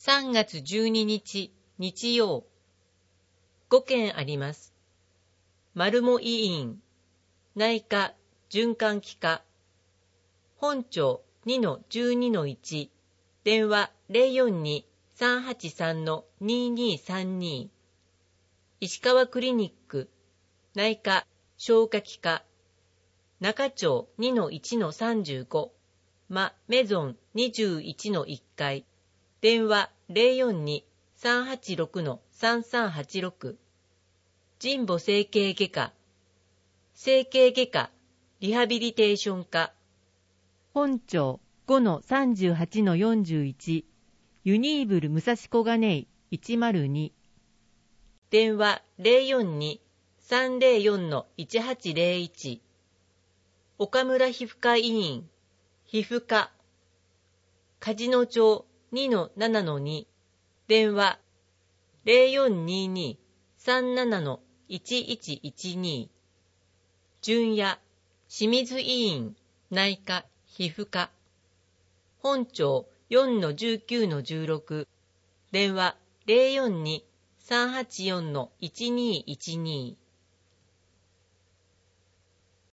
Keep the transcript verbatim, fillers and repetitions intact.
さんがつじゅうににち日曜。ごけんあります。丸茂医院、内科、循環器科、本庁 にのじゅうにのいち、電話 ゼロよんに さんはちさん ににさんに、石川クリニック、内科、消化器科、中町 にのいちのさんじゅうご、マメゾン にじゅういちのいっかい、電話 ゼロよんに さんはちろく さんさんはちろく、神保整形外科、整形外科、リハビリテーション科、本庁 ごのさんじゅうはちのよんじゅういち、ユニーブル武蔵小金井いちまるに、電話 ゼロよんに さんゼロよん いちはちゼロいち、岡村皮膚科医院、皮膚科、梶野町 にのななのに、電話 ゼロよんにに さんなないちいちいちに、純也、清水医院、内科、皮膚科、本庁 よんのじゅうきゅうのじゅうろく、電話 ゼロよんに さんはちよん いちにいちに、